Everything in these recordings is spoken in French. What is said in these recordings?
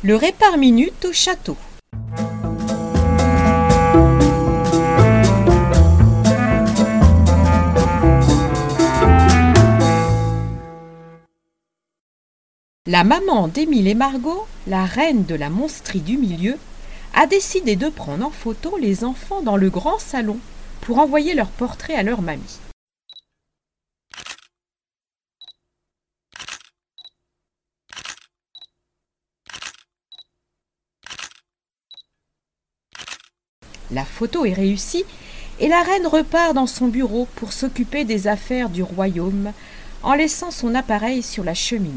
Le répare-minute au château. La maman d'Émile et Margot, la reine de la monstrie du milieu, a décidé de prendre en photo les enfants dans le grand salon pour envoyer leurs portraits à leur mamie. La photo est réussie et la reine repart dans son bureau pour s'occuper des affaires du royaume en laissant son appareil sur la cheminée.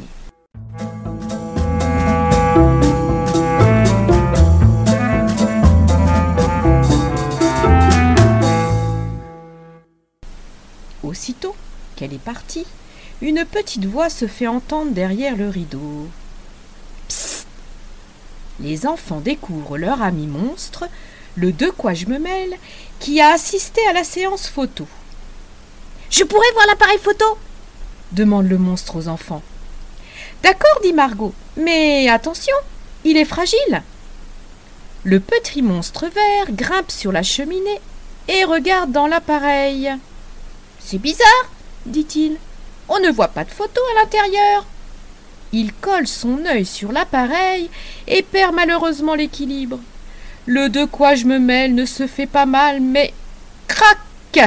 Aussitôt qu'elle est partie, une petite voix se fait entendre derrière le rideau. Psst ! Les enfants découvrent leur ami monstre, le De quoi je me mêle, qui a assisté à la séance photo. « Je pourrais voir l'appareil photo ?» demande le monstre aux enfants. « D'accord, dit Margot, mais attention, il est fragile. » Le petit monstre vert grimpe sur la cheminée et regarde dans l'appareil. « C'est bizarre, dit-il, on ne voit pas de photo à l'intérieur. » Il colle son œil sur l'appareil et perd malheureusement l'équilibre. Le De quoi je me mêle ne se fait pas mal, mais crac!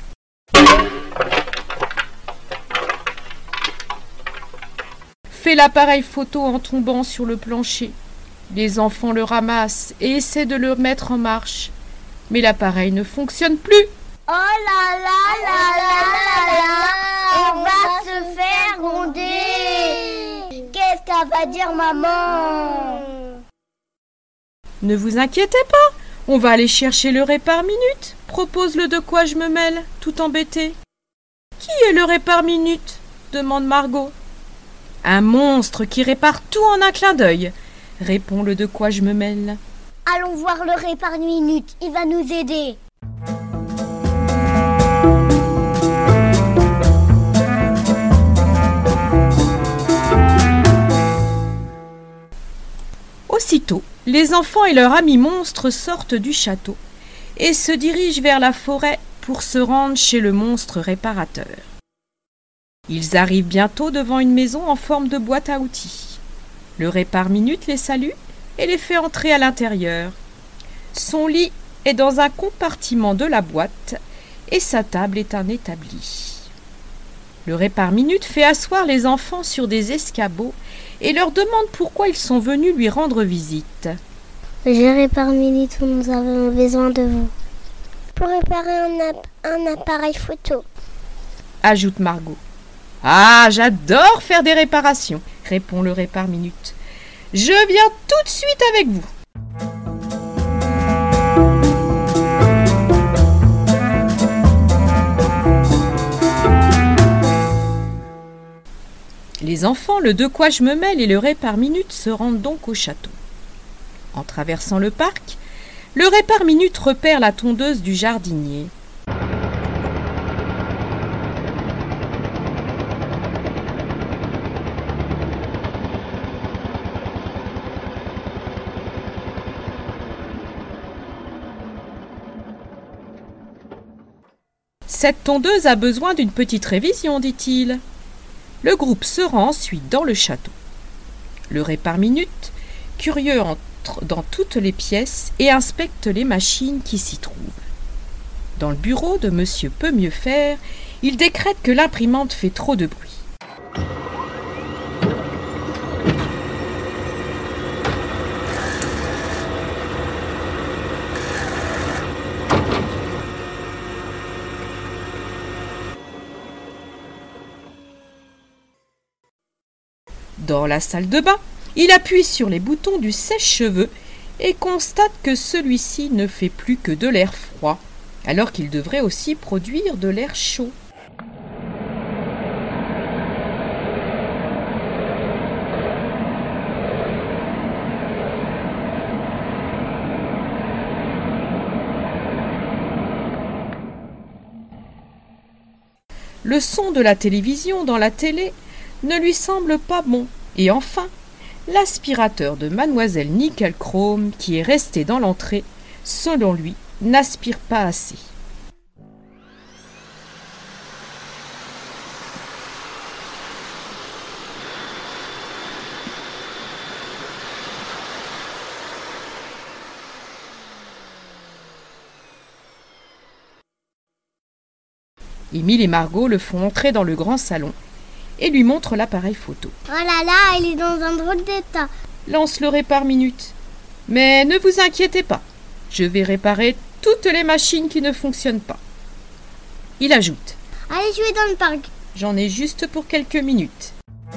Fait l'appareil photo en tombant sur le plancher. Les enfants le ramassent et essaient de le mettre en marche. Mais l'appareil ne fonctionne plus. Oh là là là là là là, on va se faire gronder. Qu'est-ce qu'elle va dire maman? Ne vous inquiétez pas, on va aller chercher le répare-minute, propose le De quoi je me mêle, tout embêté. Qui est le répare-minute? Demande Margot. Un monstre qui répare tout en un clin d'œil, répond le De quoi je me mêle. Allons voir le répare-minute, il va nous aider. Aussitôt, les enfants et leur ami monstre sortent du château et se dirigent vers la forêt pour se rendre chez le monstre réparateur. Ils arrivent bientôt devant une maison en forme de boîte à outils. Le répare-minute les salue et les fait entrer à l'intérieur. Son lit est dans un compartiment de la boîte et sa table est un établi. Le répare-minute fait asseoir les enfants sur des escabeaux et leur demande pourquoi ils sont venus lui rendre visite. Je répare-minute, nous avons besoin de vous. Pour réparer un appareil photo, ajoute Margot. Ah, j'adore faire des réparations, répond le répare-minute. Je viens tout de suite avec vous. Les enfants, le De quoi je me mêle et le répare-minute se rendent donc au château. En traversant le parc, le répare-minute repère la tondeuse du jardinier. Cette tondeuse a besoin d'une petite révision, dit-il. Le groupe se rend ensuite dans le château. Le répare-minute, curieux, entre dans toutes les pièces et inspecte les machines qui s'y trouvent. Dans le bureau de Monsieur Peut mieux faire, il décrète que l'imprimante fait trop de bruit. Dans la salle de bain, il appuie sur les boutons du sèche-cheveux et constate que celui-ci ne fait plus que de l'air froid, alors qu'il devrait aussi produire de l'air chaud. Le son de la télévision dans la télé ne lui semble pas bon. Et enfin, L'aspirateur de mademoiselle Nickel-Chrome, qui est resté dans l'entrée, selon lui, n'aspire pas assez. Émile et Margot le font entrer dans le grand salon et lui montrent l'appareil photo. Oh là là, il est dans un drôle d'état. Lance le répare-minute. Mais ne vous inquiétez pas, je vais réparer toutes les machines qui ne fonctionnent pas. Il ajoute. Allez jouer dans le parc. J'en ai juste pour quelques minutes.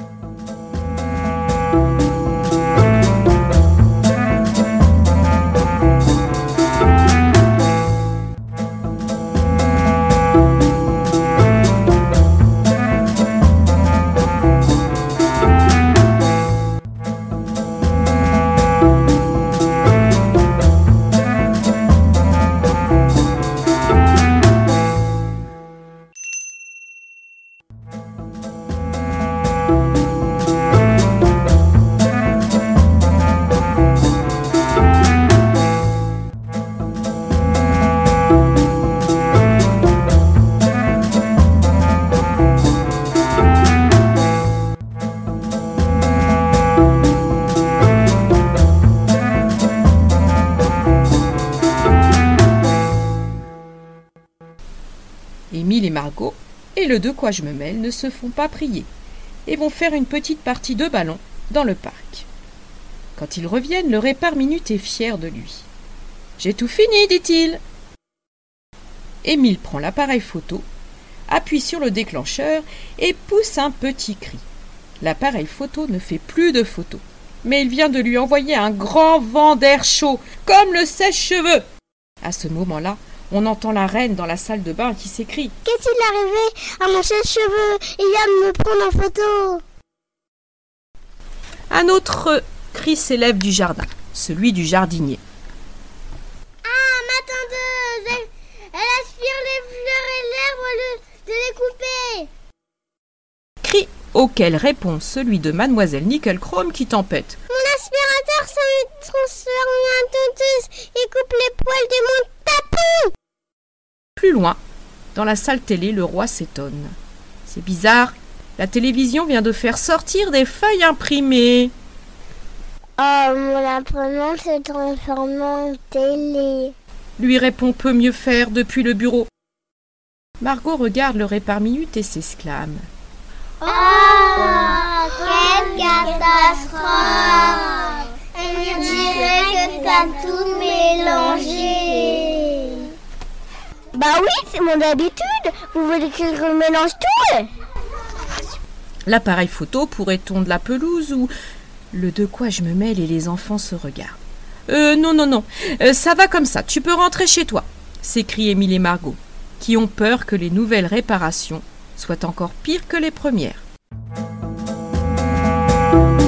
Émile et Margot et le De quoi je me mêle ne se font pas prier et vont faire une petite partie de ballon dans le parc. Quand ils reviennent, le répare-minute est fier de lui. « J'ai tout fini, dit-il. » Émile prend l'appareil photo, appuie sur le déclencheur et pousse un petit cri. L'appareil photo ne fait plus de photos, mais il vient de lui envoyer un grand vent d'air chaud, comme le sèche-cheveux. À ce moment-là, on entend la reine dans la salle de bain qui s'écrie « Qu'est-il arrivé à mon sèche-cheveux? Il vient de me prendre en photo !» Un autre cri s'élève du jardin, celui du jardinier. « Ah, ma tondeuse, elle aspire les fleurs et l'herbe au lieu de les couper !» Cri auquel répond celui de mademoiselle Nickel-Chrome qui tempête. « Mon aspirateur se transforme en tondeuse et coupe les poils de mon tapon !» Plus loin, dans la salle télé, le roi s'étonne. C'est bizarre, la télévision vient de faire sortir des feuilles imprimées. Oh, mon imprimante se transforme en télé. Lui répond peu mieux faire depuis le bureau. Margot regarde le répare-minute et s'exclame. Oh, quelle catastrophe! On dirait que t'as tout mélangé. Bah oui, c'est mon habitude. Vous voulez que je mélange tout? L'appareil photo pourrait tondre la pelouse ou... Le De quoi je me mêle et les enfants se regardent. Non, ça va comme ça, tu peux rentrer chez toi, s'écrient Émile et Margot, qui ont peur que les nouvelles réparations soient encore pires que les premières.